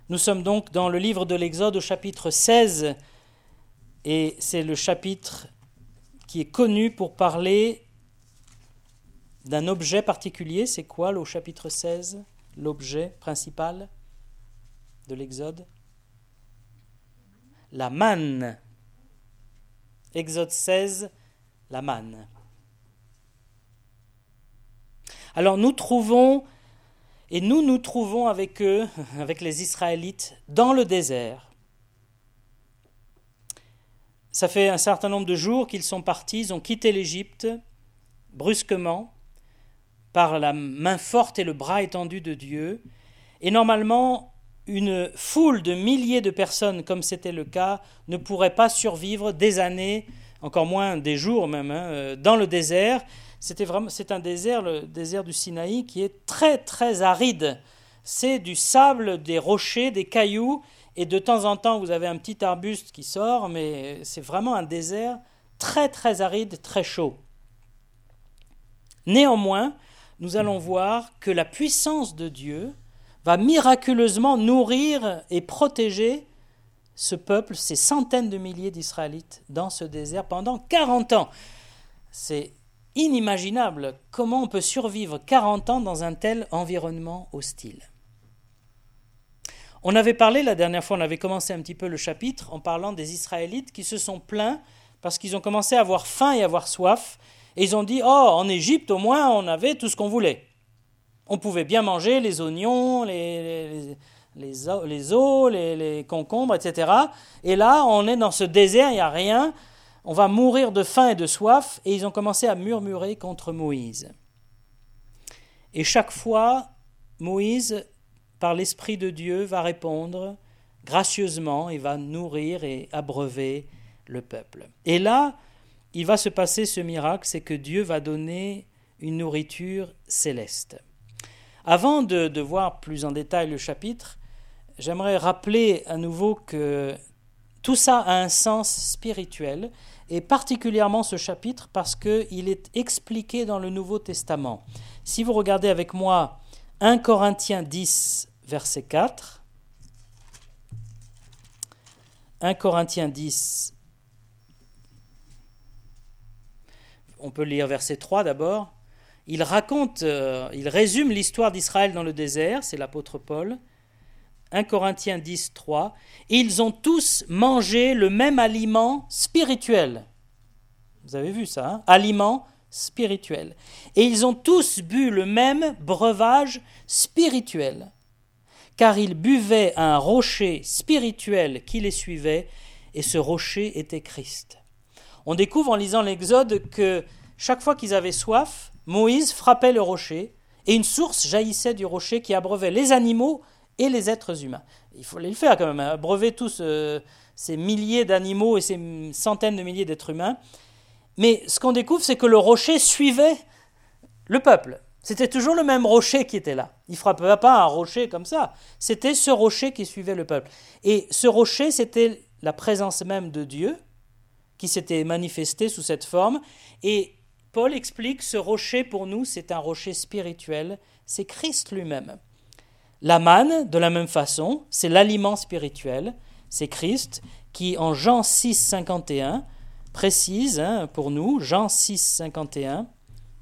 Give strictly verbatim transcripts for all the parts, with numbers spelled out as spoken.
Nous sommes donc dans le livre de l'Exode au chapitre seize, et c'est le chapitre qui est connu pour parler d'un objet particulier. C'est quoi au chapitre seize, l'objet principal de l'Exode? La manne. Exode seize, la manne. Alors nous trouvons, et nous nous trouvons avec eux, avec les Israélites, dans le désert. Ça fait un certain nombre de jours qu'ils sont partis, ils ont quitté l'Égypte brusquement, par la main forte et le bras étendu de Dieu. Et normalement, une foule de milliers de personnes, comme c'était le cas, ne pourrait pas survivre des années, encore moins des jours même, hein, dans le désert. C'était vraiment, c'est un désert, le désert du Sinaï, qui est très très aride. C'est du sable, des rochers, des cailloux, et de temps en temps vous avez un petit arbuste qui sort, mais c'est vraiment un désert très très aride, très chaud. Néanmoins, nous allons voir que la puissance de Dieu va miraculeusement nourrir et protéger ce peuple, ces centaines de milliers d'Israélites, dans ce désert pendant quarante ans. C'est inimaginable comment on peut survivre quarante ans dans un tel environnement hostile. On avait parlé la dernière fois, on avait commencé un petit peu le chapitre en parlant des Israélites qui se sont plaints parce qu'ils ont commencé à avoir faim et à avoir soif, et ils ont dit « Oh, en Égypte, au moins, on avait tout ce qu'on voulait. On pouvait bien manger les oignons, les, les, les, les os, les, les concombres, et cetera. Et là, on est dans ce désert, il n'y a rien. On va mourir de faim et de soif. » Et ils ont commencé à murmurer contre Moïse. Et chaque fois, Moïse, par l'Esprit de Dieu, va répondre gracieusement et va nourrir et abreuver le peuple. Et là, il va se passer ce miracle, c'est que Dieu va donner une nourriture céleste. Avant de, de voir plus en détail le chapitre, j'aimerais rappeler à nouveau que tout ça a un sens spirituel, et particulièrement ce chapitre parce qu'il est expliqué dans le Nouveau Testament. Si vous regardez avec moi un Corinthiens dix, verset quatre, un Corinthiens dix, on peut lire verset trois d'abord. Il raconte, euh, il résume l'histoire d'Israël dans le désert, c'est l'apôtre Paul. un Corinthiens dix, trois. Ils ont tous mangé le même aliment spirituel. Vous avez vu ça, hein? Aliment spirituel. Et ils ont tous bu le même breuvage spirituel, car ils buvaient à un rocher spirituel qui les suivait, et ce rocher était Christ. On découvre en lisant l'Exode que chaque fois qu'ils avaient soif, Moïse frappait le rocher et une source jaillissait du rocher qui abreuvait les animaux et les êtres humains. Il fallait le faire quand même, hein, abreuver tous euh, ces milliers d'animaux et ces centaines de milliers d'êtres humains. Mais ce qu'on découvre, c'est que le rocher suivait le peuple. C'était toujours le même rocher qui était là. Il ne frappait pas un rocher comme ça. C'était ce rocher qui suivait le peuple. Et ce rocher, c'était la présence même de Dieu qui s'était manifesté sous cette forme. Et Paul explique, ce rocher pour nous, c'est un rocher spirituel, c'est Christ lui-même. La manne, de la même façon, c'est l'aliment spirituel, c'est Christ, qui en Jean six, cinquante et un, précise hein, pour nous, Jean six, cinquante et un,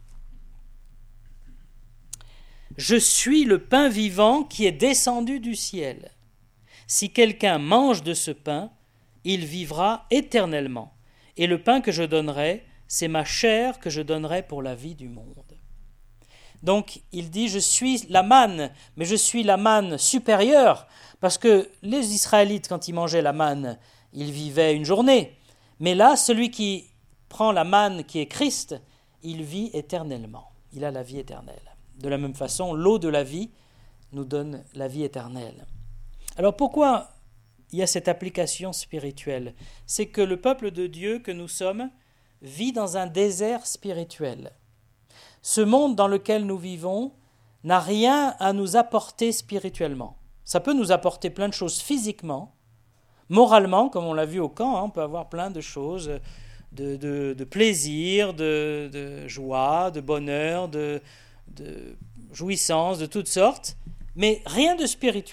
« Je suis le pain vivant qui est descendu du ciel. Si quelqu'un mange de ce pain, il vivra éternellement. Et le pain que je donnerai, c'est ma chair que je donnerai pour la vie du monde. » Donc, il dit, je suis la manne, mais je suis la manne supérieure, parce que les Israélites, quand ils mangeaient la manne, ils vivaient une journée. Mais là, celui qui prend la manne qui est Christ, il vit éternellement. Il a la vie éternelle. De la même façon, l'eau de la vie nous donne la vie éternelle. Alors, pourquoi il y a cette application spirituelle? C'est que le peuple de Dieu que nous sommes vit dans un désert spirituel. Ce monde dans lequel nous vivons n'a rien à nous apporter spirituellement. Ça peut nous apporter plein de choses physiquement, moralement, comme on l'a vu au camp, hein, on peut avoir plein de choses, de, de, de plaisir, de, de joie, de bonheur, de, de jouissance, de toutes sortes, mais rien de spirituel.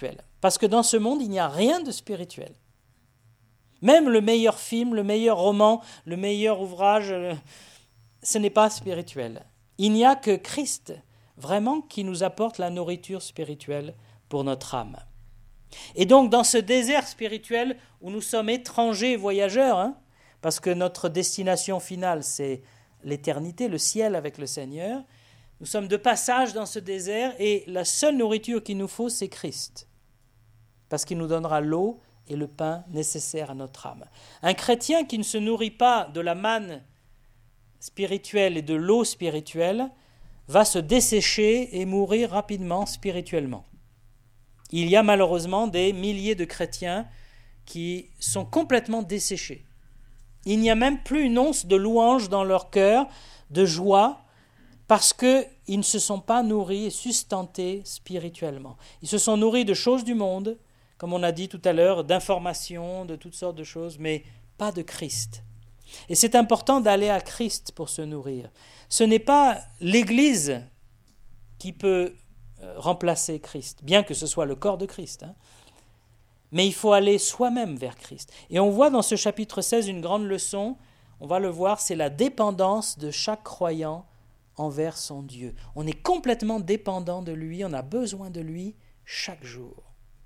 Parce que dans ce monde, il n'y a rien de spirituel. Même le meilleur film, le meilleur roman, le meilleur ouvrage, ce n'est pas spirituel. Il n'y a que Christ, vraiment, qui nous apporte la nourriture spirituelle pour notre âme. Et donc, dans ce désert spirituel où nous sommes étrangers et voyageurs, hein, parce que notre destination finale, c'est l'éternité, le ciel avec le Seigneur, nous sommes de passage dans ce désert et la seule nourriture qu'il nous faut, c'est Christ. Parce qu'il nous donnera l'eau et le pain nécessaires à notre âme. Un chrétien qui ne se nourrit pas de la manne spirituelle et de l'eau spirituelle va se dessécher et mourir rapidement spirituellement. Il y a malheureusement des milliers de chrétiens qui sont complètement desséchés. Il n'y a même plus une once de louange dans leur cœur, de joie, parce qu'ils ne se sont pas nourris et sustentés spirituellement. Ils se sont nourris de choses du monde, comme on a dit tout à l'heure, d'informations, de toutes sortes de choses, mais pas de Christ. Et c'est important d'aller à Christ pour se nourrir. Ce n'est pas l'Église qui peut remplacer Christ, bien que ce soit le corps de Christ. Hein. Mais il faut aller soi-même vers Christ. Et on voit dans ce chapitre seize une grande leçon, on va le voir, c'est la dépendance de chaque croyant envers son Dieu. On est complètement dépendant de lui, on a besoin de lui chaque jour.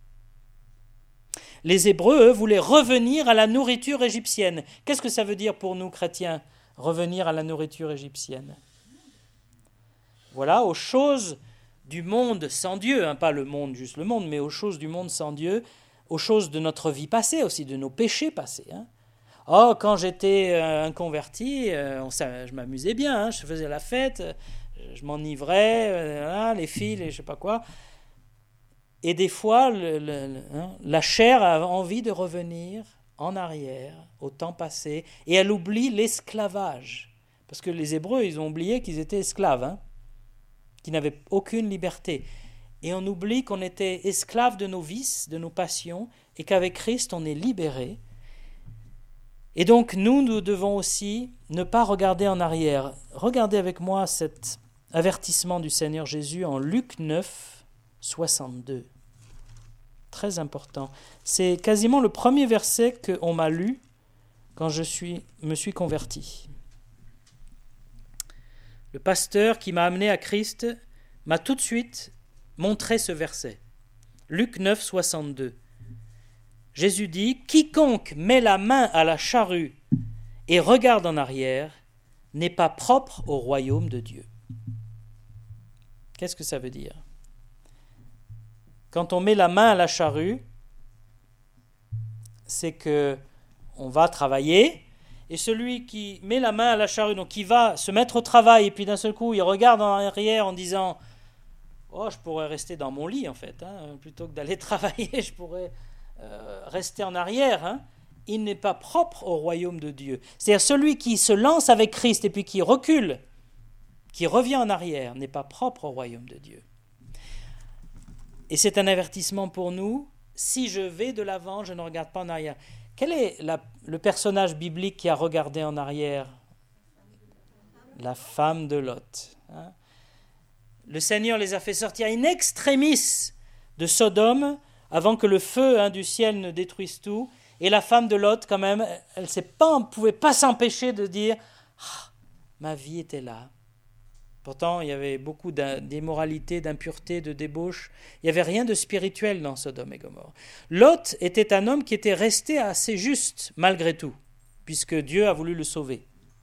Les Hébreux, eux, voulaient revenir à la nourriture égyptienne. Qu'est-ce que ça veut dire pour nous, chrétiens, revenir à la nourriture égyptienne ? Voilà, aux choses du monde sans Dieu, hein, pas le monde, juste le monde, mais aux choses du monde sans Dieu, aux choses de notre vie passée aussi, de nos péchés passés. Hein. Oh, quand j'étais euh, un converti, euh, on, ça, je m'amusais bien, hein, je faisais la fête, je m'enivrais, euh, les filles, les, je sais pas quoi. Et des fois, le, le, le, hein, la chair a envie de revenir en arrière, au temps passé, et elle oublie l'esclavage. Parce que les Hébreux, ils ont oublié qu'ils étaient esclaves, hein, qu'ils n'avaient aucune liberté. Et on oublie qu'on était esclaves de nos vices, de nos passions, et qu'avec Christ, on est libérés. Et donc, nous, nous devons aussi ne pas regarder en arrière. Regardez avec moi cet avertissement du Seigneur Jésus en Luc neuf, soixante-deux. Très important. C'est quasiment le premier verset qu'on m'a lu quand je suis, me suis converti. Le pasteur qui m'a amené à Christ m'a tout de suite montré ce verset. Luc neuf, soixante-deux. Jésus dit « Quiconque met la main à la charrue et regarde en arrière n'est pas propre au royaume de Dieu. » Qu'est-ce que ça veut dire ? Quand on met la main à la charrue, c'est que on va travailler, et celui qui met la main à la charrue, donc qui va se mettre au travail, et puis d'un seul coup, il regarde en arrière en disant « Oh, je pourrais rester dans mon lit, en fait, hein, plutôt que d'aller travailler, je pourrais euh, rester en arrière. Hein. » Il n'est pas propre au royaume de Dieu. C'est-à-dire celui qui se lance avec Christ et puis qui recule, qui revient en arrière, n'est pas propre au royaume de Dieu. Et c'est un avertissement pour nous, si je vais de l'avant, je ne regarde pas en arrière. Quel est la, le personnage biblique qui a regardé en arrière ? La femme de Lot. Hein? Le Seigneur les a fait sortir in extremis de Sodome, avant que le feu hein, du ciel ne détruise tout. Et la femme de Lot, quand même, elle ne pouvait pas s'empêcher de dire ah, « ma vie était là ». Pourtant, il y avait beaucoup d'immoralité, d'impureté, de débauche. Il n'y avait rien de spirituel dans Sodome et Gomorrhe. Lot était un homme qui était resté assez juste, malgré tout, puisque Dieu a voulu le sauver.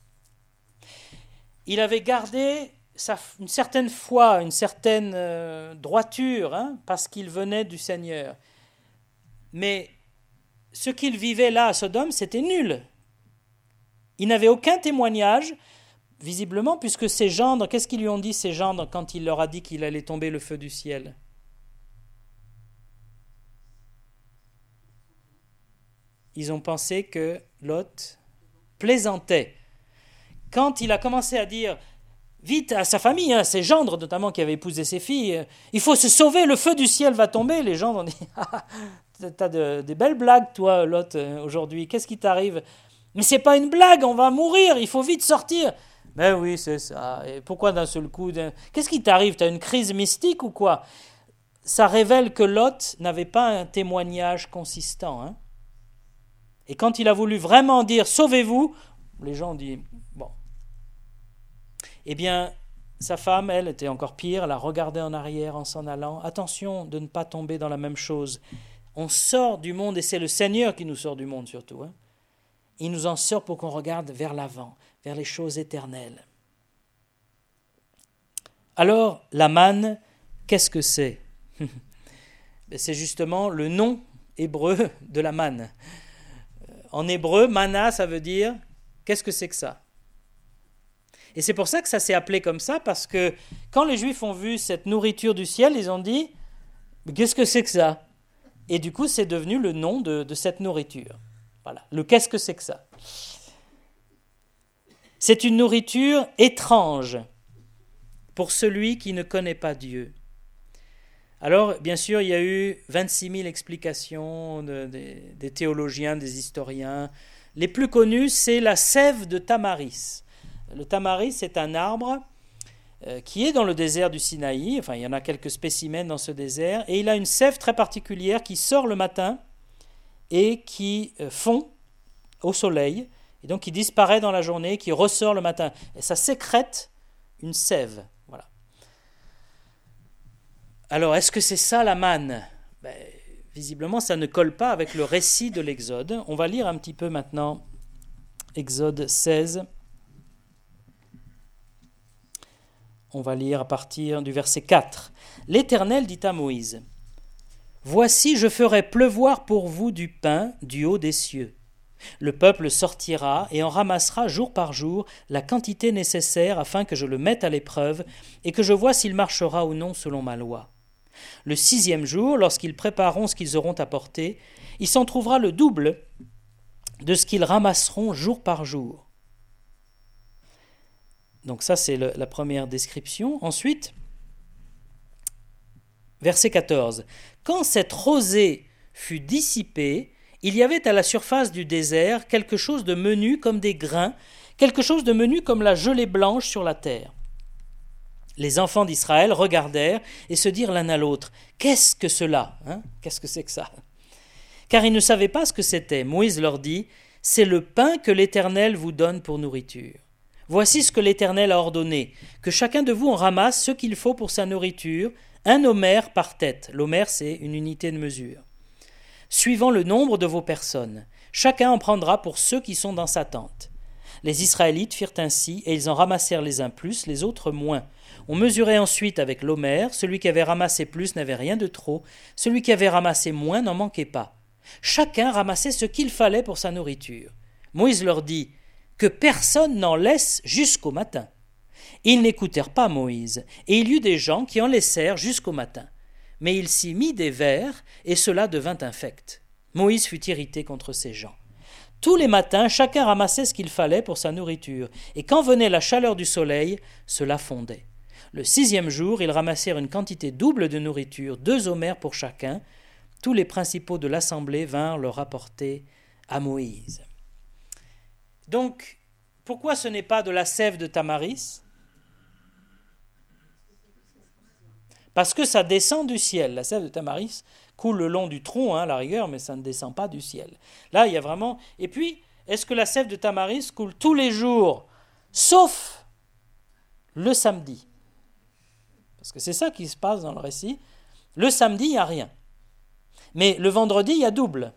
Il avait gardé sa, une certaine foi, une certaine euh, droiture, hein, parce qu'il venait du Seigneur. Mais ce qu'il vivait là à Sodome, c'était nul. Il n'avait aucun témoignage, visiblement, puisque ses gendres, qu'est-ce qu'ils lui ont dit, ces gendres, quand il leur a dit qu'il allait tomber le feu du ciel ? Ils ont pensé que Lot plaisantait. Quand il a commencé à dire vite à sa famille, hein, ses gendres notamment qui avaient épousé ses filles, il faut se sauver, le feu du ciel va tomber, les gendres ont dit ah, t'as de, des belles blagues toi Lot aujourd'hui, qu'est-ce qui t'arrive ? Mais c'est pas une blague, on va mourir, il faut vite sortir. Mais oui, c'est ça. Et pourquoi d'un seul coup d'un... Qu'est-ce qui t'arrive ? T'as une crise mystique ou quoi ? ça révèle que Lot n'avait pas un témoignage consistant. Hein. Et quand il a voulu vraiment dire « sauvez-vous », les gens ont dit « bon ». Eh bien, sa femme, elle, était encore pire, elle a regardé en arrière en s'en allant. Attention de ne pas tomber dans la même chose. On sort du monde, et c'est le Seigneur qui nous sort du monde surtout. Hein. Il nous en sort pour qu'on regarde vers l'avant, vers les choses éternelles. Alors, la manne, qu'est-ce que c'est ? C'est justement le nom hébreu de la manne. En hébreu, manna, ça veut dire, qu'est-ce que c'est que ça ? Et c'est pour ça que ça s'est appelé comme ça, parce que quand les Juifs ont vu cette nourriture du ciel, ils ont dit, qu'est-ce que c'est que ça ? Et du coup, c'est devenu le nom de, de cette nourriture. Voilà, le qu'est-ce que c'est que ça ? C'est une nourriture étrange pour celui qui ne connaît pas Dieu. Alors, bien sûr, il y a eu vingt-six mille explications de, de, des théologiens, des historiens. Les plus connus, c'est la sève de Tamaris. Le tamaris, c'est un arbre euh, qui est dans le désert du Sinaï. Enfin, il y en a quelques spécimens dans ce désert. Et il a une sève très particulière qui sort le matin et qui euh, fond au soleil. Et donc, qui disparaît dans la journée, qui ressort le matin. Et ça sécrète une sève. Voilà. Alors, est-ce que c'est ça la manne ? Ben, visiblement, ça ne colle pas avec le récit de l'Exode. On va lire un petit peu maintenant Exode seize. On va lire à partir du verset quatre. L'Éternel dit à Moïse, « Voici, je ferai pleuvoir pour vous du pain du haut des cieux. Le peuple sortira et en ramassera jour par jour la quantité nécessaire afin que je le mette à l'épreuve et que je vois s'il marchera ou non selon ma loi. Le sixième jour, lorsqu'ils prépareront ce qu'ils auront apporté, il s'en trouvera le double de ce qu'ils ramasseront jour par jour. » Donc ça, c'est le, la première description. Ensuite, verset quatorze. « Quand cette rosée fut dissipée, il y avait à la surface du désert quelque chose de menu comme des grains, quelque chose de menu comme la gelée blanche sur la terre. Les enfants d'Israël regardèrent et se dirent l'un à l'autre, « Qu'est-ce que cela hein Qu'est-ce que c'est que ça ?» Car ils ne savaient pas ce que c'était. Moïse leur dit, « C'est le pain que l'Éternel vous donne pour nourriture. Voici ce que l'Éternel a ordonné, que chacun de vous en ramasse ce qu'il faut pour sa nourriture, un homère par tête. » L'homère, c'est une unité de mesure. « Suivant le nombre de vos personnes. Chacun en prendra pour ceux qui sont dans sa tente. » Les Israélites firent ainsi, et ils en ramassèrent les uns plus, les autres moins. On mesurait ensuite avec l'homère, celui qui avait ramassé plus n'avait rien de trop, celui qui avait ramassé moins n'en manquait pas. Chacun ramassait ce qu'il fallait pour sa nourriture. Moïse leur dit, « Que personne n'en laisse jusqu'au matin. » Ils n'écoutèrent pas Moïse, et il y eut des gens qui en laissèrent jusqu'au matin. Mais il s'y mit des vers, et cela devint infect. Moïse fut irrité contre ces gens. Tous les matins, chacun ramassait ce qu'il fallait pour sa nourriture, et quand venait la chaleur du soleil, cela fondait. Le sixième jour, ils ramassèrent une quantité double de nourriture, deux homères pour chacun. Tous les principaux de l'assemblée vinrent le rapporter à Moïse. Donc, pourquoi ce n'est pas de la sève de Tamaris ? Parce que ça descend du ciel. La sève de Tamaris coule le long du tronc, hein, à la rigueur, mais ça ne descend pas du ciel. Là, il y a vraiment... Et puis, est-ce que la sève de Tamaris coule tous les jours, sauf le samedi ? Parce que c'est ça qui se passe dans le récit. Le samedi, il n'y a rien. Mais le vendredi, il y a double.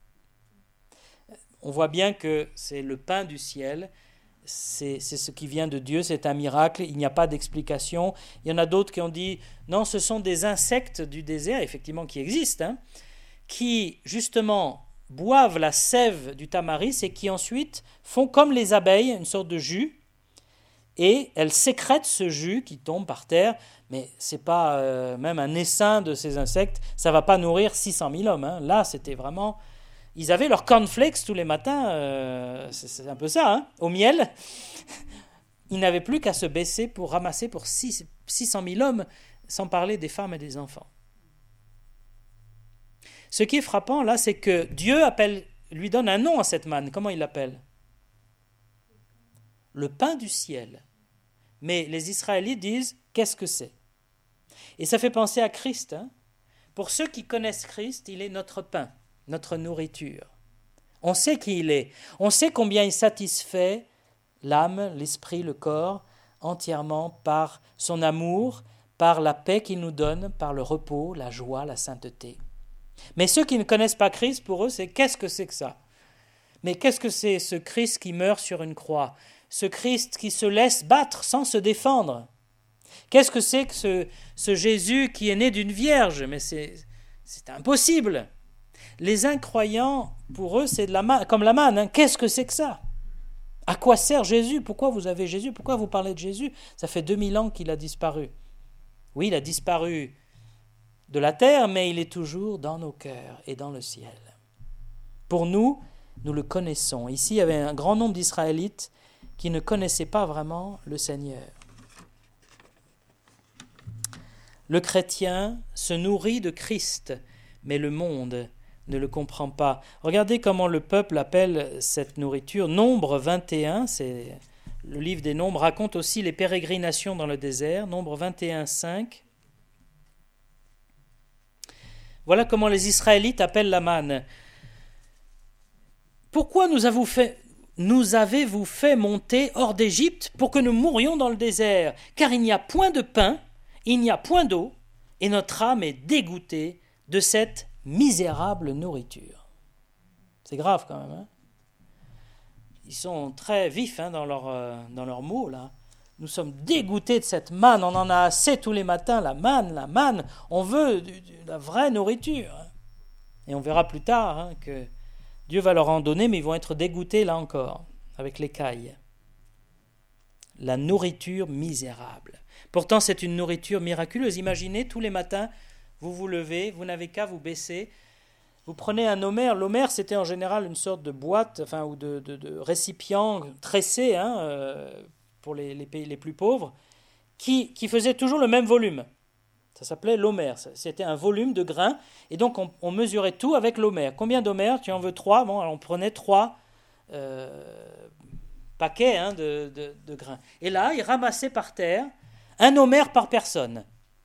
On voit bien que c'est le pain du ciel, c'est, c'est ce qui vient de Dieu, c'est un miracle, il n'y a pas d'explication. Il y en a d'autres qui ont dit, non, ce sont des insectes du désert, effectivement, qui existent, hein, qui, justement, boivent la sève du tamaris et qui ensuite font comme les abeilles, une sorte de jus, et elles sécrètent ce jus qui tombe par terre, mais ce n'est pas euh, même un essaim de ces insectes, ça ne va pas nourrir six cent mille hommes. Hein. Là, c'était vraiment... Ils avaient leur cornflakes tous les matins, euh, c'est, c'est un peu ça, hein, au miel. Ils n'avaient plus qu'à se baisser pour ramasser pour six cent mille hommes, sans parler des femmes et des enfants. Ce qui est frappant, là, c'est que Dieu appelle, lui donne un nom à cette manne. Comment il l'appelle ? Le pain du ciel. Mais les Israélites disent, qu'est-ce que c'est ? Et ça fait penser à Christ. Hein ? Pour ceux qui connaissent Christ, il est notre pain, notre nourriture. On sait qui il est. On sait combien il satisfait l'âme, l'esprit, le corps, entièrement par son amour, par la paix qu'il nous donne, par le repos, la joie, la sainteté. Mais ceux qui ne connaissent pas Christ, pour eux, c'est qu'est-ce que c'est que ça ? Mais qu'est-ce que c'est ce Christ qui meurt sur une croix ? Ce Christ qui se laisse battre sans se défendre ? Qu'est-ce que c'est que ce, ce Jésus qui est né d'une vierge ? Mais c'est, c'est impossible. Les incroyants, pour eux, c'est de la man- comme la manne. Hein. Qu'est-ce que c'est que ça ? À quoi sert Jésus ? Pourquoi vous avez Jésus ? Pourquoi vous parlez de Jésus ? Ça fait deux mille ans qu'il a disparu. Oui, il a disparu de la terre, mais il est toujours dans nos cœurs et dans le ciel. Pour nous, nous le connaissons. Ici, il y avait un grand nombre d'Israélites qui ne connaissaient pas vraiment le Seigneur. Le chrétien se nourrit de Christ, mais le monde ne le comprend pas. Regardez comment le peuple appelle cette nourriture. Nombre vingt et un, c'est le livre des Nombres, raconte aussi les pérégrinations dans le désert. Nombre vingt et un, cinq. Voilà comment les Israélites appellent la manne. Pourquoi nous avez-vous fait, nous avez-vous fait monter hors d'Égypte pour que nous mourions dans le désert ? Car il n'y a point de pain, il n'y a point d'eau, et notre âme est dégoûtée de cette misérable nourriture. C'est grave quand même. Hein ? Ils sont très vifs hein, dans leurs euh, dans leurs mots là. Nous sommes dégoûtés de cette manne, on en a assez tous les matins, la manne, la manne, on veut de, de la vraie nourriture. Et on verra plus tard hein, que Dieu va leur en donner, mais ils vont être dégoûtés là encore, avec l'écaille. La nourriture misérable. Pourtant, c'est une nourriture miraculeuse. Imaginez, tous les matins, vous vous levez, vous n'avez qu'à vous baisser. Vous prenez un homère. L'homère, c'était en général une sorte de boîte, enfin, ou de, de, de récipient tressé, hein, euh, pour les, les pays les plus pauvres, qui, qui faisait toujours le même volume. Ça s'appelait l'homère. C'était un volume de grains. Et donc, on, on mesurait tout avec l'homère. Combien d'homères ? Tu en veux trois ? Bon, alors on prenait trois euh, paquets hein, de, de, de grains. Et là, ils ramassaient par terre un homère par personne.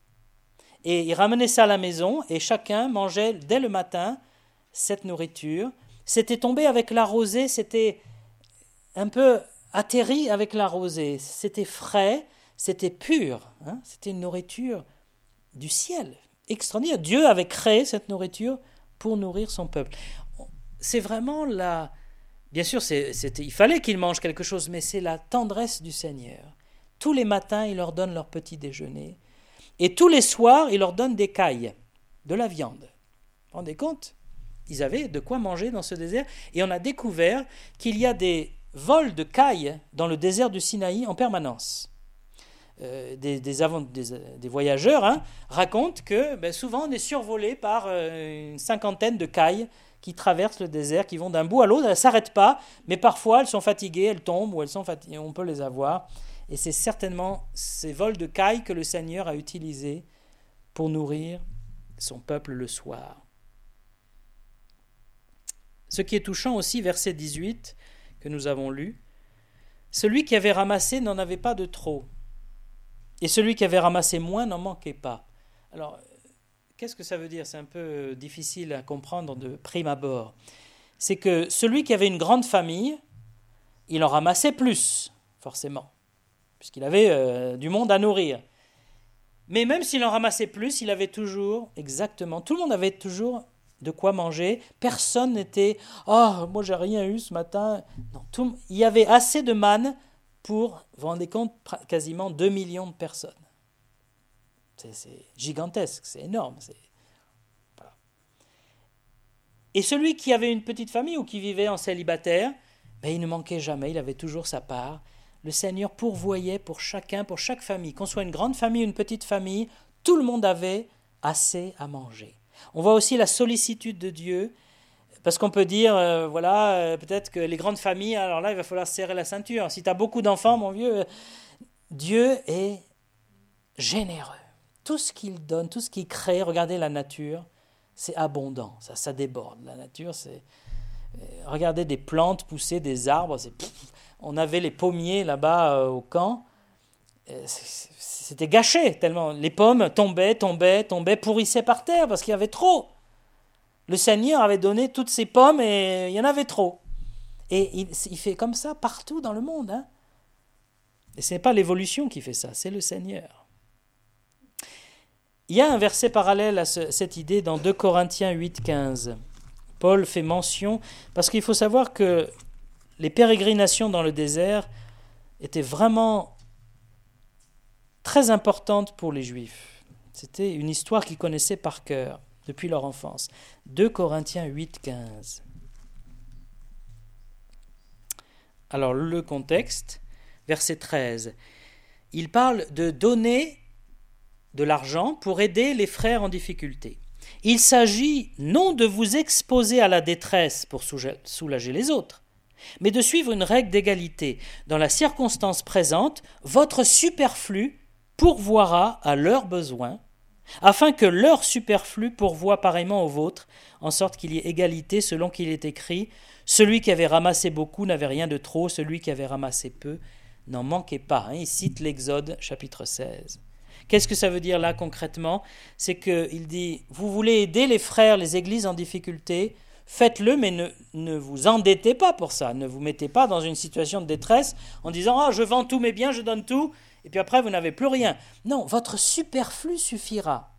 Et ils ramenaient ça à la maison et chacun mangeait dès le matin cette nourriture. C'était tombé avec la rosée, c'était un peu atterri avec la rosée. C'était frais, c'était pur. Hein, c'était une nourriture du ciel, extraordinaire. Dieu avait créé cette nourriture pour nourrir son peuple. C'est vraiment la... Bien sûr, c'est, c'était... il fallait qu'ils mangent quelque chose, mais c'est la tendresse du Seigneur. Tous les matins, il leur donne leur petit déjeuner. Et tous les soirs, il leur donne des cailles, de la viande. Vous vous rendez compte ? Ils avaient de quoi manger dans ce désert. Et on a découvert qu'il y a des vols de cailles dans le désert du Sinaï en permanence. Euh, des, des, avant, des, des voyageurs hein, racontent que ben, souvent on est survolé par euh, une cinquantaine de cailles qui traversent le désert, qui vont d'un bout à l'autre. Elles ne s'arrêtent pas, mais parfois elles sont fatiguées, elles tombent ou elles sont fatiguées, on peut les avoir. Et c'est certainement ces vols de cailles que le Seigneur a utilisés pour nourrir son peuple le soir. Ce qui est touchant aussi, verset dix-huit, que nous avons lu, celui qui avait ramassé n'en avait pas de trop, et celui qui avait ramassé moins n'en manquait pas. Alors, qu'est-ce que ça veut dire ? C'est un peu difficile à comprendre de prime abord. C'est que celui qui avait une grande famille, il en ramassait plus, forcément, puisqu'il avait euh, du monde à nourrir. Mais même s'il en ramassait plus, il avait toujours, exactement, tout le monde avait toujours de quoi manger. Personne n'était « Oh, moi j'ai rien eu ce matin ». Non, tout, il y avait assez de manne pour, vous vous rendez compte, quasiment deux millions de personnes. C'est, c'est gigantesque, c'est énorme. C'est... Voilà. Et celui qui avait une petite famille ou qui vivait en célibataire, ben, il ne manquait jamais, il avait toujours sa part. Le Seigneur pourvoyait pour chacun, pour chaque famille, qu'on soit une grande famille ou une petite famille, tout le monde avait assez à manger. On voit aussi la sollicitude de Dieu, parce qu'on peut dire, euh, voilà, euh, peut-être que les grandes familles, alors là, il va falloir serrer la ceinture. Si tu as beaucoup d'enfants, mon vieux, euh, Dieu est généreux. Tout ce qu'il donne, tout ce qu'il crée, regardez la nature, c'est abondant, ça, ça déborde. La nature, c'est... Euh, regardez des plantes pousser, des arbres, c'est... Pff, on avait les pommiers là-bas euh, au camp. c'était gâché tellement. Les pommes tombaient, tombaient, tombaient, pourrissaient par terre parce qu'il y avait trop. Le Seigneur avait donné toutes ces pommes et il y en avait trop. Et il, il fait comme ça partout dans le monde. Hein. Et ce n'est pas l'évolution qui fait ça, c'est le Seigneur. Il y a un verset parallèle à ce, cette idée dans deux Corinthiens huit, quinze. Paul fait mention, parce qu'il faut savoir que les pérégrinations dans le désert étaient vraiment très importantes pour les Juifs. C'était une histoire qu'ils connaissaient par cœur depuis leur enfance. deux Corinthiens huit, quinze. Alors le contexte, verset treize. Il parle de donner de l'argent pour aider les frères en difficulté. Il s'agit non de vous exposer à la détresse pour soulager les autres, mais de suivre une règle d'égalité. Dans la circonstance présente, votre superflu pourvoira à leurs besoins, afin que leur superflu pourvoie pareillement au vôtre, en sorte qu'il y ait égalité selon qu'il est écrit « Celui qui avait ramassé beaucoup n'avait rien de trop, celui qui avait ramassé peu n'en manquait pas. » Il cite l'Exode chapitre seize. Qu'est-ce que ça veut dire là concrètement? C'est qu'il dit, vous voulez aider les frères, les églises en difficulté, faites-le, mais ne, ne vous endettez pas pour ça. Ne vous mettez pas dans une situation de détresse en disant, ah, je vends tous mes biens, je donne tout, et puis après vous n'avez plus rien. Non, votre superflu suffira.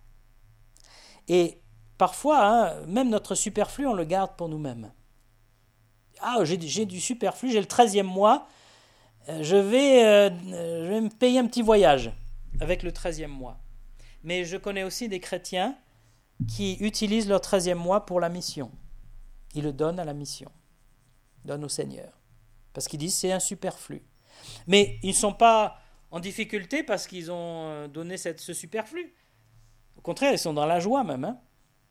Et parfois, hein, même notre superflu, on le garde pour nous-mêmes. Ah, j'ai, j'ai du superflu, j'ai le treizième mois, je vais, euh, je vais me payer un petit voyage avec le treizième mois. Mais je connais aussi des chrétiens qui utilisent leur treizième mois pour la mission. Ils le donnent à la mission, ils donnent au Seigneur, parce qu'ils disent c'est un superflu. Mais ils ne sont pas en difficulté parce qu'ils ont donné cette, ce superflu. Au contraire, ils sont dans la joie même. Hein.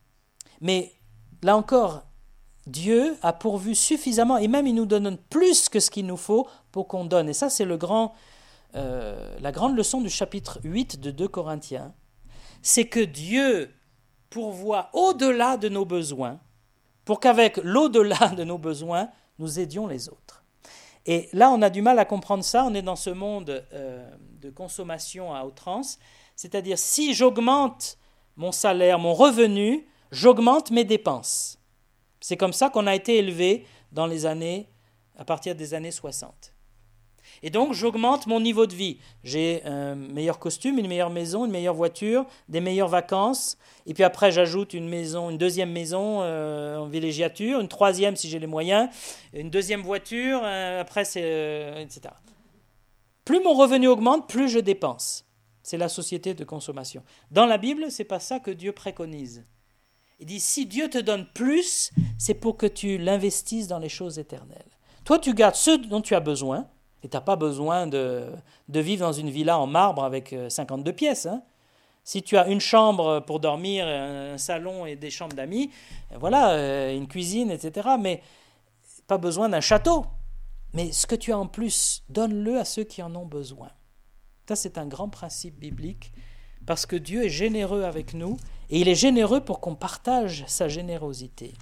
Mais là encore, Dieu a pourvu suffisamment, et même il nous donne plus que ce qu'il nous faut pour qu'on donne. Et ça, c'est le grand... Euh, la grande leçon du chapitre huit de deux Corinthiens, c'est que Dieu pourvoit au-delà de nos besoins, pour qu'avec l'au-delà de nos besoins, nous aidions les autres. Et là, on a du mal à comprendre ça, on est dans ce monde euh, de consommation à outrance, c'est-à-dire si j'augmente mon salaire, mon revenu, j'augmente mes dépenses. C'est comme ça qu'on a été élevé dans les années, à partir des années soixante. Et donc, j'augmente mon niveau de vie. J'ai un meilleur costume, une meilleure maison, une meilleure voiture, des meilleures vacances. Et puis après, j'ajoute une maison, une deuxième maison euh, en villégiature, une troisième si j'ai les moyens, une deuxième voiture, euh, après, c'est, euh, et cetera. Plus mon revenu augmente, plus je dépense. C'est la société de consommation. Dans la Bible, ce n'est pas ça que Dieu préconise. Il dit, si Dieu te donne plus, c'est pour que tu l'investisses dans les choses éternelles. Toi, tu gardes ce dont tu as besoin. Et tu n'as pas besoin de, de vivre dans une villa en marbre avec cinquante-deux pièces. Hein. Si tu as une chambre pour dormir, un salon et des chambres d'amis, voilà, une cuisine, et cetera. Mais pas besoin d'un château. Mais ce que tu as en plus, donne-le à ceux qui en ont besoin. Ça, c'est un grand principe biblique, parce que Dieu est généreux avec nous, et il est généreux pour qu'on partage sa générosité.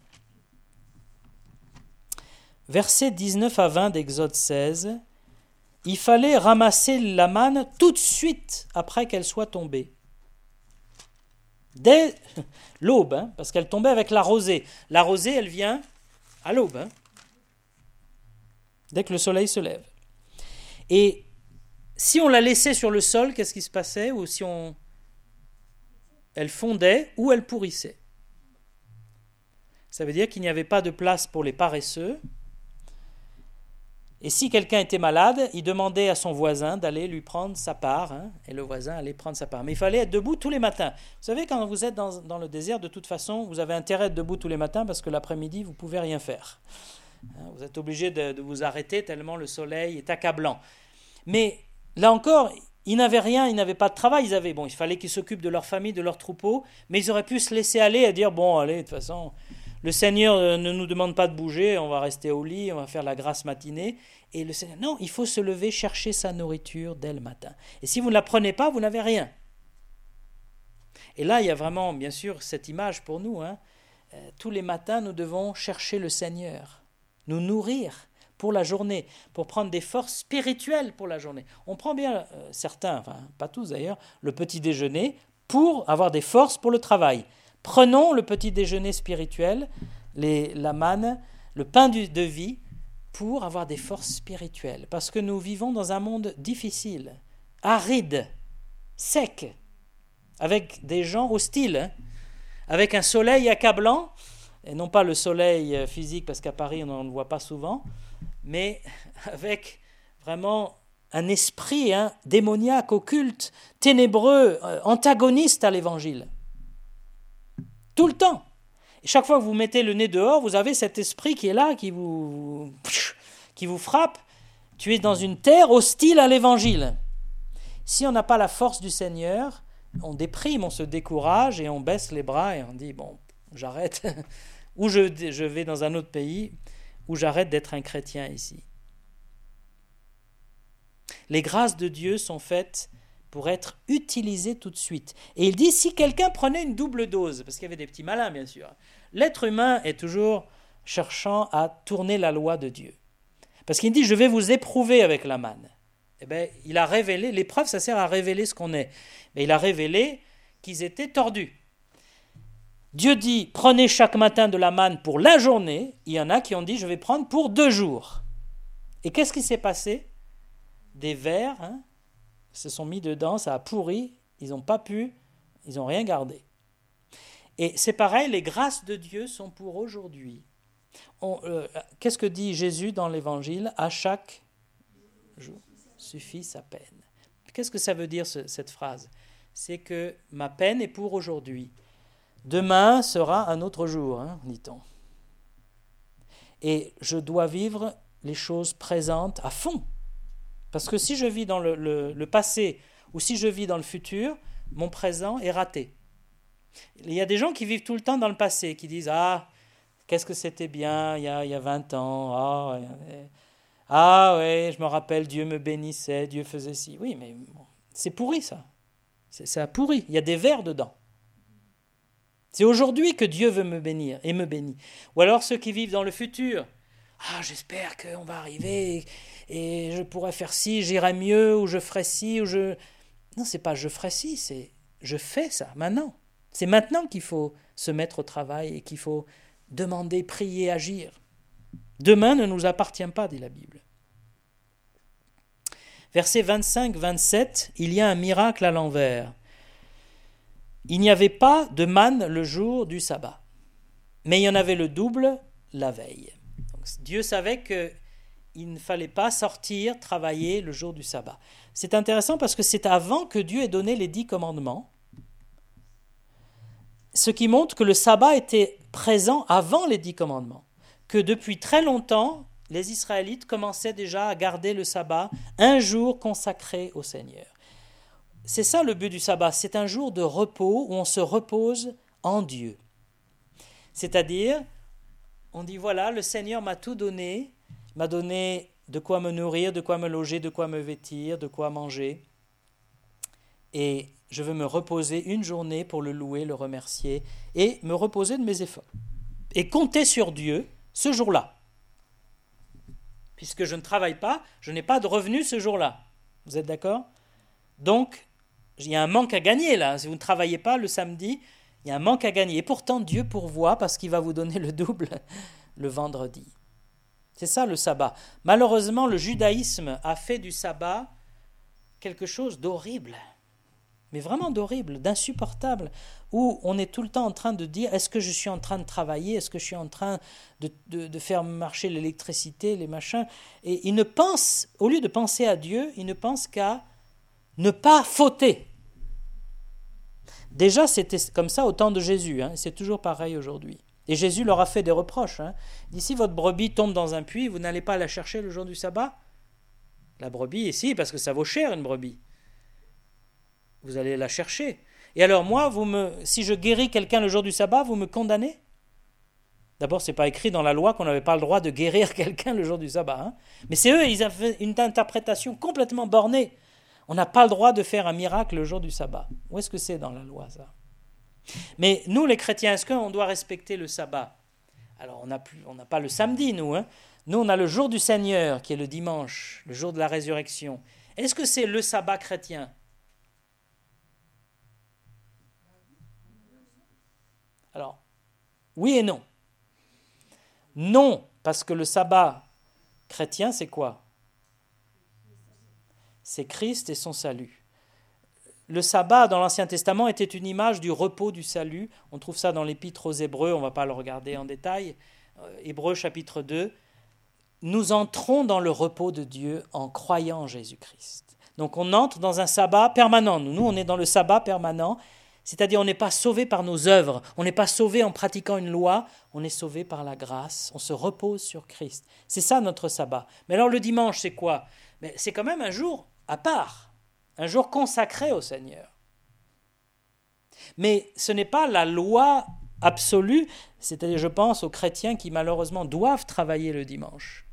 Versets dix-neuf à vingt d'Exode seize, il fallait ramasser la manne tout de suite après qu'elle soit tombée. Dès l'aube, hein, parce qu'elle tombait avec la rosée. La rosée, elle vient à l'aube, hein, dès que le soleil se lève. Et si on la laissait sur le sol, qu'est-ce qui se passait? Ou si on... elle fondait ou elle pourrissait. Ça veut dire qu'il n'y avait pas de place pour les paresseux. Et si quelqu'un était malade, il demandait à son voisin d'aller lui prendre sa part, hein, et le voisin allait prendre sa part. Mais il fallait être debout tous les matins. Vous savez, quand vous êtes dans, dans le désert, de toute façon, vous avez intérêt à être debout tous les matins parce que l'après-midi, vous ne pouvez rien faire. Hein, vous êtes obligé de, de vous arrêter tellement le soleil est accablant. Mais là encore, ils n'avaient rien, ils n'avaient pas de travail. Ils avaient, bon, il fallait qu'ils s'occupent de leur famille, de leur troupeau, mais ils auraient pu se laisser aller et dire, bon, allez, de toute façon... Le Seigneur ne nous demande pas de bouger, on va rester au lit, on va faire la grasse matinée. Et le Seigneur, non, il faut se lever, chercher sa nourriture dès le matin. Et si vous ne la prenez pas, vous n'avez rien. Et là, il y a vraiment, bien sûr, cette image pour nous. Hein. Euh, tous les matins, nous devons chercher le Seigneur, nous nourrir, pour la journée, pour prendre des forces spirituelles pour la journée. On prend bien, euh, certains, enfin pas tous d'ailleurs, le petit déjeuner pour avoir des forces pour le travail. Prenons le petit déjeuner spirituel, les, la manne, le pain du, de vie, pour avoir des forces spirituelles. Parce que nous vivons dans un monde difficile, aride, sec, avec des gens hostiles, hein, avec un soleil accablant, et non pas le soleil physique, parce qu'à Paris, on ne le voit pas souvent, mais avec vraiment un esprit hein, démoniaque, occulte, ténébreux, euh, antagoniste à l'évangile. Tout le temps. Et chaque fois que vous mettez le nez dehors, vous avez cet esprit qui est là, qui vous, qui vous frappe. Tu es dans une terre hostile à l'évangile. Si on n'a pas la force du Seigneur, on déprime, on se décourage et on baisse les bras et on dit, bon, j'arrête, ou je, je vais dans un autre pays, ou j'arrête d'être un chrétien ici. Les grâces de Dieu sont faites pour être utilisées tout de suite. Et il dit, si quelqu'un prenait une double dose, parce qu'il y avait des petits malins, bien sûr, l'être humain est toujours cherchant à tourner la loi de Dieu. Parce qu'il dit, je vais vous éprouver avec la manne. Eh bien, il a révélé, l'épreuve, ça sert à révéler ce qu'on est. Mais il a révélé qu'ils étaient tordus. Dieu dit, prenez chaque matin de la manne pour la journée. Il y en a qui ont dit, je vais prendre pour deux jours. Et qu'est-ce qui s'est passé ? Des vers hein, se sont mis dedans, ça a pourri, ils n'ont pas pu, ils n'ont rien gardé. Et c'est pareil, les grâces de Dieu sont pour aujourd'hui. On, euh, qu'est-ce que dit Jésus dans l'Évangile ? À chaque jour suffit sa peine. Qu'est-ce que ça veut dire ce, cette phrase ? C'est que ma peine est pour aujourd'hui. Demain sera un autre jour, hein, dit-on. Et je dois vivre les choses présentes à fond. Parce que si je vis dans le, le, le passé ou si je vis dans le futur, mon présent est raté. Il y a des gens qui vivent tout le temps dans le passé, qui disent « Ah, qu'est-ce que c'était bien il y a, il y a vingt ans. Ah, ah ouais, je me rappelle, Dieu me bénissait, Dieu faisait ci. » Oui, mais bon, c'est pourri ça. C'est, c'est pourri. Il y a des vers dedans. C'est aujourd'hui que Dieu veut me bénir et me bénit. Ou alors ceux qui vivent dans le futur. Ah, j'espère qu'on va arriver et, et je pourrai faire ci, j'irai mieux, ou je ferai ci, ou je... Non, c'est pas je ferai ci, c'est je fais ça maintenant. C'est maintenant qu'il faut se mettre au travail et qu'il faut demander, prier, agir. Demain ne nous appartient pas, dit la Bible. Versets vingt-cinq vingt-sept, il y a un miracle à l'envers. Il n'y avait pas de manne le jour du sabbat, mais il y en avait le double la veille. Donc, Dieu savait qu'il ne fallait pas sortir, travailler le jour du sabbat. C'est intéressant parce que c'est avant que Dieu ait donné les dix commandements, ce qui montre que le sabbat était présent avant les dix commandements, que depuis très longtemps, les Israélites commençaient déjà à garder le sabbat, un jour consacré au Seigneur. C'est ça le but du sabbat, c'est un jour de repos où on se repose en Dieu. C'est-à-dire, on dit voilà, le Seigneur m'a tout donné, m'a donné de quoi me nourrir, de quoi me loger, de quoi me vêtir, de quoi manger. Et je veux me reposer une journée pour le louer, le remercier et me reposer de mes efforts. Et compter sur Dieu ce jour-là. Puisque je ne travaille pas, je n'ai pas de revenus ce jour-là. Vous êtes d'accord ? Donc, il y a un manque à gagner là. Si vous ne travaillez pas le samedi, il y a un manque à gagner. Et pourtant, Dieu pourvoit parce qu'il va vous donner le double le vendredi. C'est ça le sabbat. Malheureusement, le judaïsme a fait du sabbat quelque chose d'horrible. Mais vraiment d'horrible, d'insupportable, où on est tout le temps en train de dire, est-ce que je suis en train de travailler, est-ce que je suis en train de, de, de faire marcher l'électricité, les machins, et ils ne pensent, au lieu de penser à Dieu, ils ne pensent qu'à ne pas fauter. Déjà, c'était comme ça au temps de Jésus, hein, c'est toujours pareil aujourd'hui. Et Jésus leur a fait des reproches. Hein. Il dit, si votre brebis tombe dans un puits, vous n'allez pas la chercher le jour du sabbat ? La brebis, ici, parce que ça vaut cher une brebis. Vous allez la chercher. Et alors moi, vous me, si je guéris quelqu'un le jour du sabbat, vous me condamnez ? D'abord, ce n'est pas écrit dans la loi qu'on n'avait pas le droit de guérir quelqu'un le jour du sabbat. Hein. Mais c'est eux, ils avaient une interprétation complètement bornée. On n'a pas le droit de faire un miracle le jour du sabbat. Où est-ce que c'est dans la loi, ça ? Mais nous, les chrétiens, est-ce qu'on doit respecter le sabbat ? Alors, on n'a plus, on n'a pas le samedi, nous. Hein. Nous, on a le jour du Seigneur, qui est le dimanche, le jour de la résurrection. Est-ce que c'est le sabbat chrétien? Alors, oui et non. Non, parce que le sabbat chrétien, c'est quoi? C'est Christ et son salut. Le sabbat, dans l'Ancien Testament, était une image du repos du salut. On trouve ça dans l'Épître aux Hébreux, on ne va pas le regarder en détail. Euh, Hébreux chapitre deux. Nous entrons dans le repos de Dieu en croyant en Jésus-Christ. Donc on entre dans un sabbat permanent. Nous, nous on est dans le sabbat permanent, c'est-à-dire on n'est pas sauvé par nos œuvres, on n'est pas sauvé en pratiquant une loi, on est sauvé par la grâce, on se repose sur Christ. C'est ça notre sabbat. Mais alors le dimanche, c'est quoi? Mais c'est quand même un jour à part. Un jour consacré au Seigneur. Mais ce n'est pas la loi absolue, c'est-à-dire je pense aux chrétiens qui malheureusement doivent travailler le dimanche.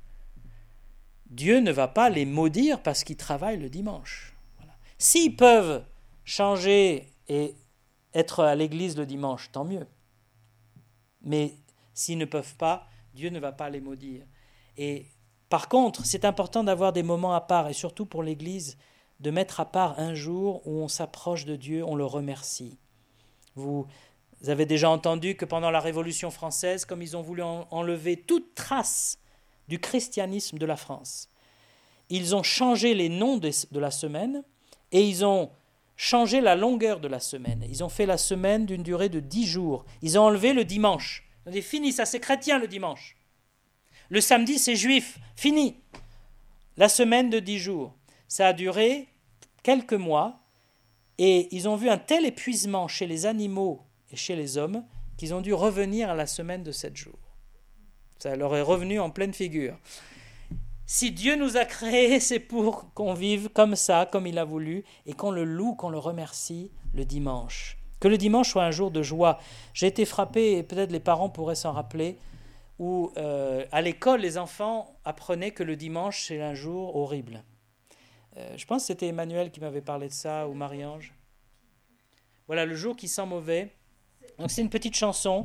Dieu ne va pas les maudire parce qu'ils travaillent le dimanche. Voilà. S'ils peuvent changer et être à l'église le dimanche, tant mieux. Mais s'ils ne peuvent pas, Dieu ne va pas les maudire. Et par contre, c'est important d'avoir des moments à part, et surtout pour l'église, de mettre à part un jour où on s'approche de Dieu, on le remercie. Vous avez déjà entendu que pendant la Révolution française, comme ils ont voulu enlever toute trace du christianisme de la France, ils ont changé les noms de, de la semaine et ils ont changé la longueur de la semaine. Ils ont fait la semaine d'une durée de dix jours. Ils ont enlevé le dimanche. Ils ont dit, fini, ça c'est chrétien le dimanche. Le samedi c'est juif, fini. La semaine de dix jours. Ça a duré quelques mois et ils ont vu un tel épuisement chez les animaux et chez les hommes qu'ils ont dû revenir à la semaine de sept jours. Ça leur est revenu en pleine figure. Si Dieu nous a créés, c'est pour qu'on vive comme ça, comme il a voulu, et qu'on le loue, qu'on le remercie le dimanche. Que le dimanche soit un jour de joie. J'ai été frappé, et peut-être les parents pourraient s'en rappeler, où euh, à l'école, les enfants apprenaient que le dimanche, c'est un jour horrible. Euh, je pense que c'était Emmanuel qui m'avait parlé de ça, ou Marie-Ange. Voilà, le jour qui sent mauvais. Donc c'est une petite chanson.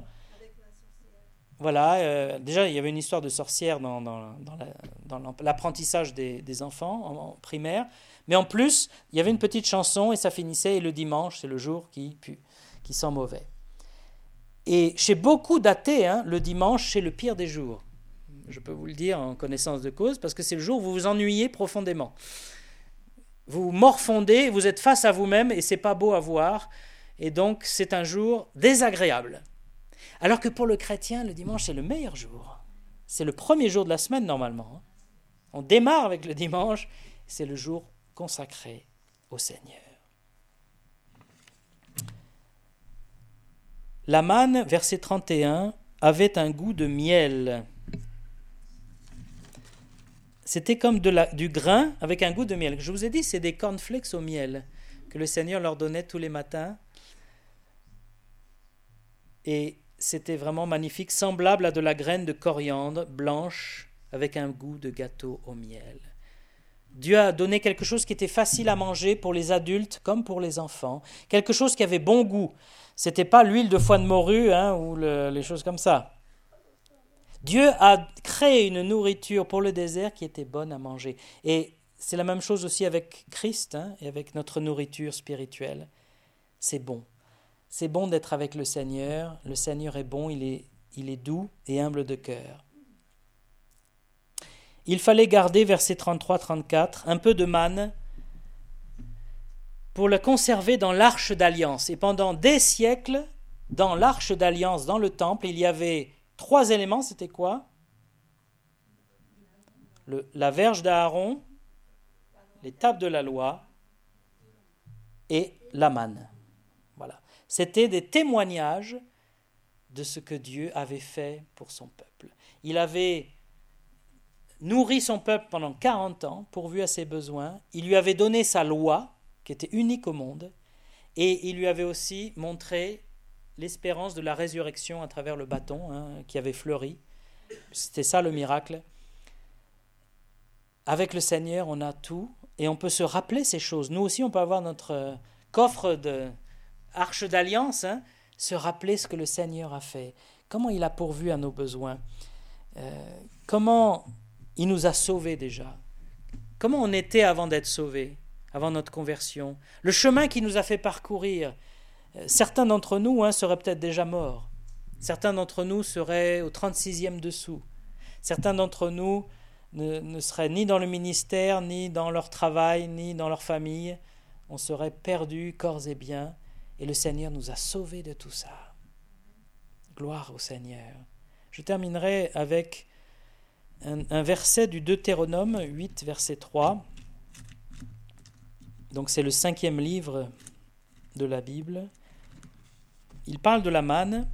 Voilà, euh, déjà il y avait une histoire de sorcière dans, dans, dans, la, dans l'apprentissage des, des enfants en, en primaire. Mais en plus, il y avait une petite chanson et ça finissait, et le dimanche, c'est le jour qui pue, qui sent mauvais. Et chez beaucoup d'athées, hein, le dimanche, c'est le pire des jours. Je peux vous le dire en connaissance de cause, parce que c'est le jour où vous vous ennuyez profondément. Vous morfondez, vous êtes face à vous-même et c'est pas beau à voir. Et donc, c'est un jour désagréable. Alors que pour le chrétien, le dimanche, c'est le meilleur jour. C'est le premier jour de la semaine, normalement. On démarre avec le dimanche, c'est le jour consacré au Seigneur. La manne, verset trente et un, avait un goût de miel. C'était comme de la, du grain avec un goût de miel. Je vous ai dit, c'est des cornflakes au miel que le Seigneur leur donnait tous les matins. Et c'était vraiment magnifique, semblable à de la graine de coriandre blanche avec un goût de gâteau au miel. Dieu a donné quelque chose qui était facile à manger pour les adultes comme pour les enfants, quelque chose qui avait bon goût. C'était pas l'huile de foie de morue hein, ou le, les choses comme ça. Dieu a créé une nourriture pour le désert qui était bonne à manger. Et c'est la même chose aussi avec Christ hein, et avec notre nourriture spirituelle. C'est bon. C'est bon d'être avec le Seigneur. Le Seigneur est bon, il est, il est doux et humble de cœur. Il fallait garder, versets trente-trois trente-quatre, un peu de manne pour le conserver dans l'arche d'alliance. Et pendant des siècles, dans l'arche d'alliance, dans le temple, il y avait trois éléments. C'était quoi ? Le, la verge d'Aaron, les tables de la loi et la manne. Voilà. C'était des témoignages de ce que Dieu avait fait pour son peuple. Il avait nourri son peuple pendant quarante ans, pourvu à ses besoins. Il lui avait donné sa loi, qui était unique au monde, et il lui avait aussi montré l'espérance de la résurrection à travers le bâton hein, qui avait fleuri. C'était ça le miracle. Avec le Seigneur, on a tout, et on peut se rappeler ces choses. Nous aussi, on peut avoir notre coffre de arche d'alliance, hein, se rappeler ce que le Seigneur a fait. comment il a pourvu à nos besoins, euh, comment il nous a sauvés déjà, comment on était avant d'être sauvés, avant notre conversion, le chemin qu'il nous a fait parcourir. Euh, certains d'entre nous hein, seraient peut-être déjà morts, certains d'entre nous seraient au trente-sixième dessous, certains d'entre nous ne, ne seraient ni dans le ministère, ni dans leur travail, ni dans leur famille, on serait perdus corps et biens, et le Seigneur nous a sauvés de tout ça. Gloire au Seigneur. Je terminerai avec un, un verset du Deutéronome huit, verset trois. Donc c'est le cinquième livre de la Bible. Il parle de la manne.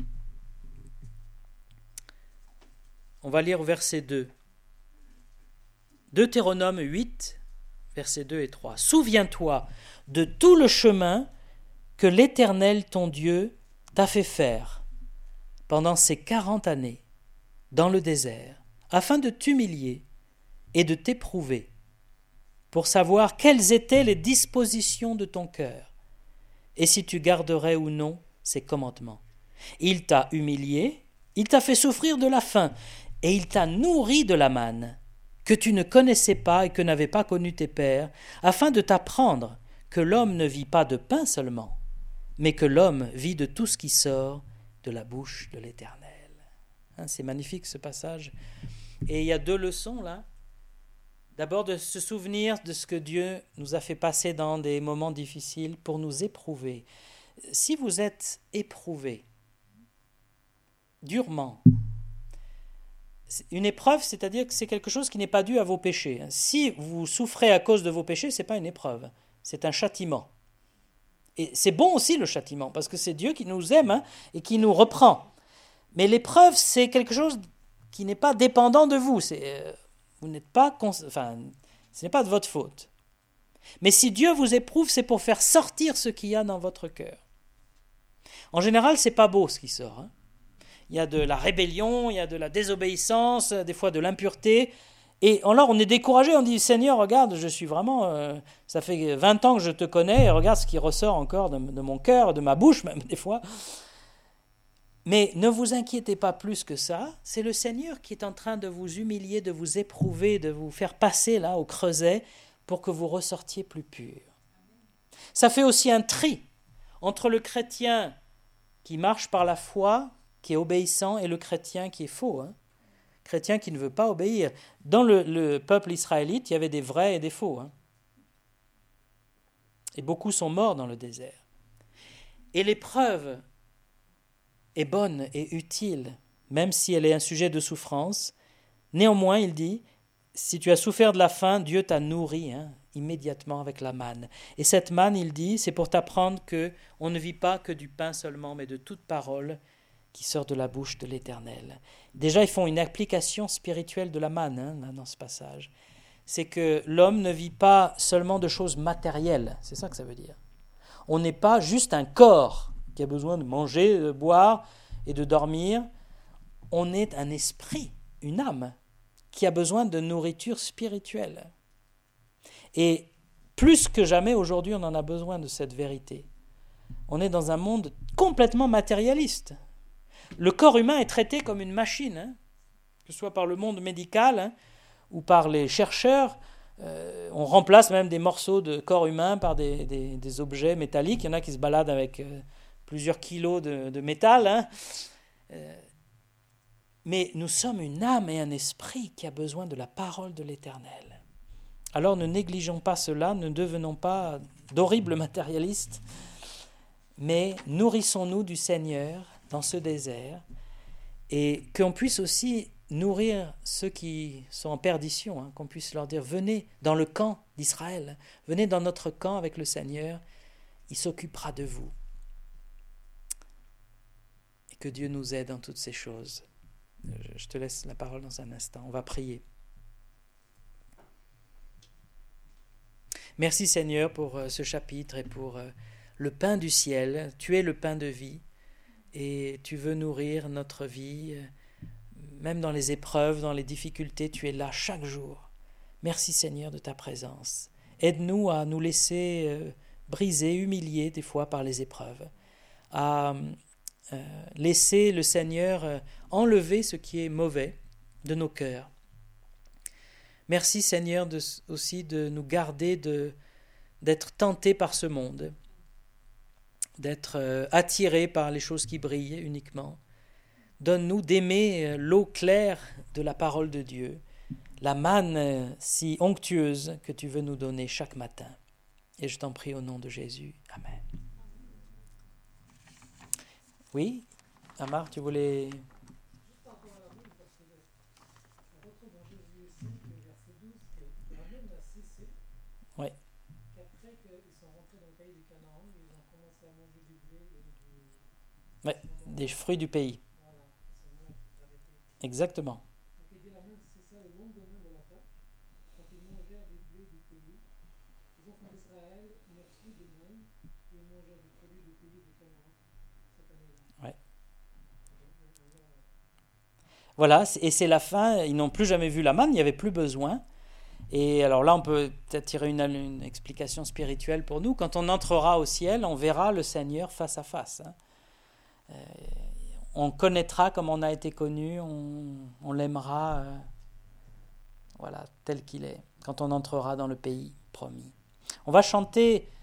On va lire au verset deux. Deutéronome huit, versets deux et trois. Souviens-toi de tout le chemin que l'Éternel ton Dieu t'a fait faire pendant ces quarante années dans le désert, afin de t'humilier et de t'éprouver, pour savoir quelles étaient les dispositions de ton cœur, et si tu garderais ou non ses commandements. Il t'a humilié, il t'a fait souffrir de la faim, et il t'a nourri de la manne, que tu ne connaissais pas et que n'avaient pas connu tes pères, afin de t'apprendre que l'homme ne vit pas de pain seulement, mais que l'homme vit de tout ce qui sort de la bouche de l'Éternel. Hein, c'est magnifique ce passage. Et il y a deux leçons là. D'abord de se souvenir de ce que Dieu nous a fait passer dans des moments difficiles pour nous éprouver. Si vous êtes éprouvé durement, une épreuve, c'est-à-dire que c'est quelque chose qui n'est pas dû à vos péchés. Si vous souffrez à cause de vos péchés, ce n'est pas une épreuve, c'est un châtiment. Et c'est bon aussi le châtiment, parce que c'est Dieu qui nous aime hein, et qui nous reprend. Mais l'épreuve, c'est quelque chose qui n'est pas dépendant de vous. C'est, euh, vous n'êtes pas, enfin, ce n'est pas de votre faute. Mais si Dieu vous éprouve, c'est pour faire sortir ce qu'il y a dans votre cœur. En général, c'est pas beau ce qui sort. Hein. Il y a de la rébellion, il y a de la désobéissance, des fois de l'impureté. Et alors on est découragé, on dit « Seigneur, regarde, je suis vraiment... Euh, ça fait vingt ans que je te connais, et regarde ce qui ressort encore de, de mon cœur, de ma bouche même des fois. » Mais ne vous inquiétez pas plus que ça, c'est le Seigneur qui est en train de vous humilier, de vous éprouver, de vous faire passer là au creuset pour que vous ressortiez plus pur. Ça fait aussi un tri entre le chrétien qui marche par la foi, qui est obéissant, et le chrétien qui est faux, hein. Chrétien qui ne veut pas obéir. Dans le, le peuple israélite, il y avait des vrais et des faux. Hein. Et beaucoup sont morts dans le désert. Et l'épreuve est bonne et utile, même si elle est un sujet de souffrance. Néanmoins, il dit, si tu as souffert de la faim, Dieu t'a nourri hein, immédiatement avec la manne. Et cette manne, il dit, c'est pour t'apprendre qu'on ne vit pas que du pain seulement, mais de toute parole qui sort de la bouche de l'Éternel. Déjà, ils font une application spirituelle de la manne hein, là, dans ce passage. C'est que l'homme ne vit pas seulement de choses matérielles, c'est ça que ça veut dire. On n'est pas juste un corps qui a besoin de manger, de boire et de dormir. On est un esprit, une âme, qui a besoin de nourriture spirituelle. Et plus que jamais, aujourd'hui, on en a besoin de cette vérité. On est dans un monde complètement matérialiste. Le corps humain est traité comme une machine, hein, que ce soit par le monde médical hein, ou par les chercheurs. Euh, on remplace même des morceaux de corps humain par des, des, des objets métalliques. Il y en a qui se baladent avec euh, plusieurs kilos de, de métal. Hein. Euh, mais nous sommes une âme et un esprit qui a besoin de la parole de l'Éternel. Alors ne négligeons pas cela, ne devenons pas d'horribles matérialistes, mais nourrissons-nous du Seigneur dans ce désert, et qu'on puisse aussi nourrir ceux qui sont en perdition, hein, qu'on puisse leur dire, venez dans le camp d'Israël, venez dans notre camp avec le Seigneur, il s'occupera de vous. Et que Dieu nous aide dans toutes ces choses. Je te laisse la parole dans un instant, on va prier. Merci Seigneur pour ce chapitre et pour le pain du ciel, tu es le pain de vie, et tu veux nourrir notre vie, même dans les épreuves, dans les difficultés, tu es là chaque jour. Merci Seigneur de ta présence. Aide-nous à nous laisser briser, humilier des fois par les épreuves, à, euh, laisser le Seigneur euh, enlever ce qui est mauvais de nos cœurs. Merci Seigneur de, aussi de nous garder de, d'être tentés par ce monde, d'être euh, attirés par les choses qui brillent uniquement. Donne-nous d'aimer l'eau claire de la parole de Dieu, la manne si onctueuse que tu veux nous donner chaque matin. Et je t'en prie au nom de Jésus. Amen. Oui, Amar, tu voulais... Oui. Oui, des fruits du pays. Exactement. Ouais. Voilà, et c'est la fin. Ils n'ont plus jamais vu la manne, il n'y avait plus besoin. Et alors là, on peut peut-être tirer une, une explication spirituelle pour nous. Quand on entrera au ciel, on verra le Seigneur face à face. Hein. Euh, on connaîtra comme on a été connu, on, on l'aimera euh, voilà, tel qu'il est, quand on entrera dans le pays promis. On va chanter